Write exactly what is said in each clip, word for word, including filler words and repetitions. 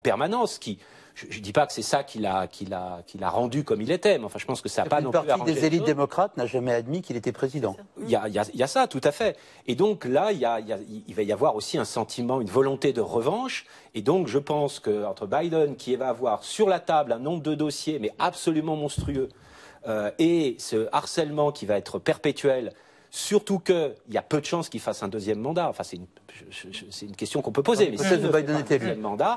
permanence qui, je ne dis pas que c'est ça qui l'a qui l'a qui l'a rendu comme il était, mais enfin je pense que ça n'a pas non plus arrangé. Une partie des élites démocrates n'a jamais admis qu'il était président. Il y a, il y a, il y a ça, tout à fait. Et donc là, il, y a, il, y a, il va y avoir aussi un sentiment, une volonté de revanche. Et donc je pense qu'entre Biden, qui va avoir sur la table un nombre de dossiers, mais absolument monstrueux, euh, et ce harcèlement qui va être perpétuel, surtout qu'il y a peu de chances qu'il fasse un deuxième mandat. Enfin, c'est une, c'est une question qu'on peut poser. Mais si si Biden était élu, mandat,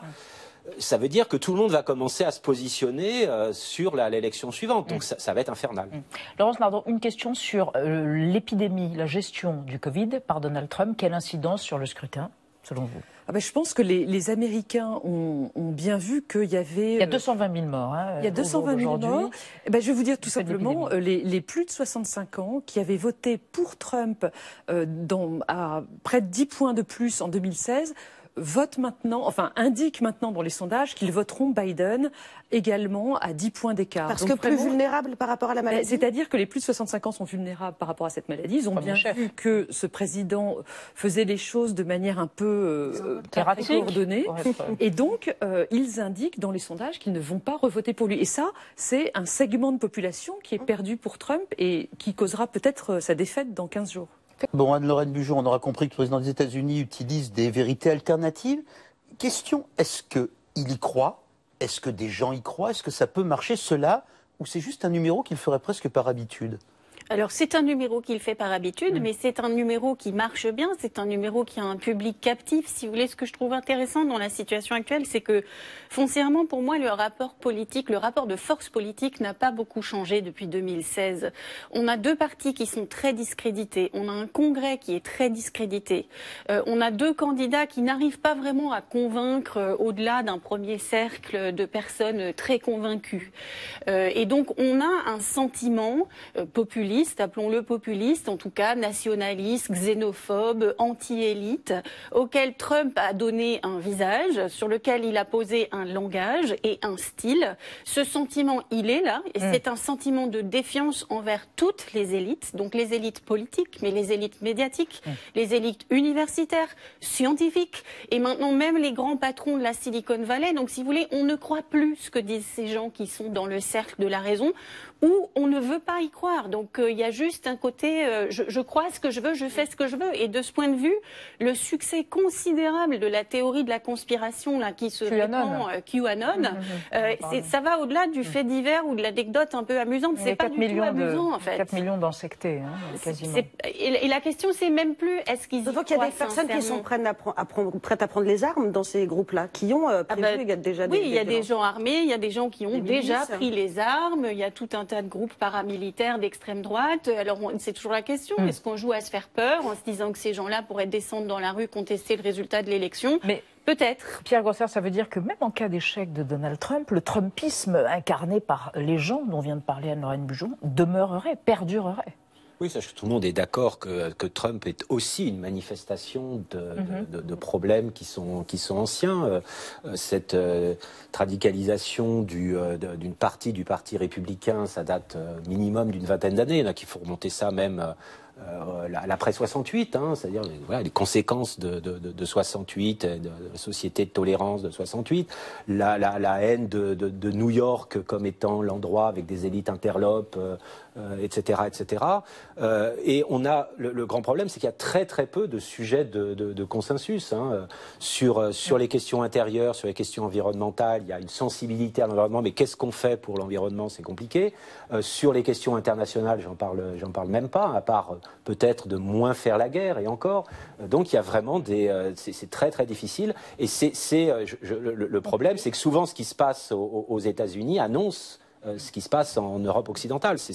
ça veut dire que tout le monde va commencer à se positionner euh, sur l'élection suivante. Donc ça, ça va être infernal. Mmh. Laurence Nardon, une question sur euh, l'épidémie, la gestion du Covid par Donald Trump. Quelle incidence sur le scrutin, selon vous? Ah ben, je pense que les, les Américains ont, ont bien vu qu'il y avait... Il y a deux cent vingt mille morts. Hein, il y a deux cent vingt mille morts. Eh ben, je vais vous dire tout simplement, les, les plus de soixante-cinq ans qui avaient voté pour Trump euh, dans, à près de dix points de plus en deux mille seize... votent maintenant, enfin indiquent maintenant dans les sondages qu'ils voteront Biden également à dix points d'écart. Parce Donc que vraiment, plus vulnérables par rapport à la maladie. C'est-à-dire que les plus de soixante-cinq ans sont vulnérables par rapport à cette maladie. Ils ont bien chef. vu que ce président faisait les choses de manière un peu euh, coordonnée. Et donc, euh, ils indiquent dans les sondages qu'ils ne vont pas revoter pour lui. Et ça, c'est un segment de population qui est perdu pour Trump et qui causera peut-être sa défaite dans quinze jours. Bon, Anne-Lorraine Bugeaud, on aura compris que le président des États-Unis utilise des vérités alternatives. Question, est-ce qu'il y croit? Est-ce que des gens y croient? Est-ce que ça peut marcher, cela? Ou c'est juste un numéro qu'il ferait presque par habitude? Alors c'est un numéro qu'il fait par habitude, mmh. mais c'est un numéro qui marche bien, c'est un numéro qui a un public captif. Si vous voulez, ce que je trouve intéressant dans la situation actuelle, c'est que foncièrement, pour moi, le rapport politique, le rapport de force politique n'a pas beaucoup changé depuis deux mille seize. On a deux partis qui sont très discrédités, on a un congrès qui est très discrédité, euh, on a deux candidats qui n'arrivent pas vraiment à convaincre euh, au-delà d'un premier cercle de personnes très convaincues. Euh, et donc on a un sentiment euh, populiste, appelons-le populiste, en tout cas nationaliste, xénophobe, anti-élite, auquel Trump a donné un visage, sur lequel il a posé un langage et un style. Ce sentiment, il est là, et mmh. c'est un sentiment de défiance envers toutes les élites, donc les élites politiques, mais les élites médiatiques, mmh. les élites universitaires, scientifiques, et maintenant même les grands patrons de la Silicon Valley. Donc si vous voulez, on ne croit plus ce que disent ces gens qui sont dans le cercle de la raison, ou on ne veut pas y croire. Donc il euh, y a juste un côté, euh, je, je crois ce que je veux, je fais ce que je veux. Et de ce point de vue, le succès considérable de la théorie de la conspiration là, qui se répand, euh, QAnon, mmh, euh, mmh, ça va au-delà du fait divers ou de l'anecdote un peu amusante. C'est pas du tout amusant, de, en fait. quatre millions d'ensectés, hein, quasiment. Et, et la question, c'est même plus, est-ce qu'ils y croient? Il y a des personnes qui sont prêtes à, à, prendre, prêtes à prendre les armes dans ces groupes-là, qui ont euh, prévu ah bah, déjà oui, des... Oui, il y a des gens armés, il y a des gens qui ont des déjà milices. pris les armes, il y a tout un tas de groupes paramilitaires d'extrême droite. Alors, c'est toujours la question, mmh. est-ce qu'on joue à se faire peur en se disant que ces gens-là pourraient descendre dans la rue, contester le résultat de l'élection? Mais peut-être. Pierre Grosser, ça veut dire que même en cas d'échec de Donald Trump, le Trumpisme incarné par les gens dont vient de parler Anne-Lorraine Bugeaud demeurerait, perdurerait. Oui, ça, tout le monde est d'accord que, que Trump est aussi une manifestation de, mm-hmm. de, de, de problèmes qui sont, qui sont anciens. Euh, cette euh, radicalisation du, euh, d'une partie du Parti républicain, ça date euh, minimum d'une vingtaine d'années. Il qu'il faut remonter ça même euh, euh, l'après soixante-huit, hein, c'est-à-dire les, voilà, les conséquences de, de, de, de soixante-huit, de la société de tolérance de soixante-huit, la, la, la haine de, de, de New York comme étant l'endroit avec des élites interlopes, euh, euh, et cetera, et cetera. Euh, et on a le, le grand problème, c'est qu'il y a très très peu de sujets de, de, de consensus hein, sur sur les questions intérieures, sur les questions environnementales. Il y a une sensibilité à l'environnement, mais qu'est-ce qu'on fait pour l'environnement, c'est compliqué. Euh, sur les questions internationales, j'en parle, j'en parle même pas, à part peut-être de moins faire la guerre et encore. Donc il y a vraiment des, euh, c'est très très difficile. Et c'est, c'est euh, je, je, le, le problème, c'est que souvent ce qui se passe aux, aux États-Unis annonce euh, ce qui se passe en Europe occidentale. C'est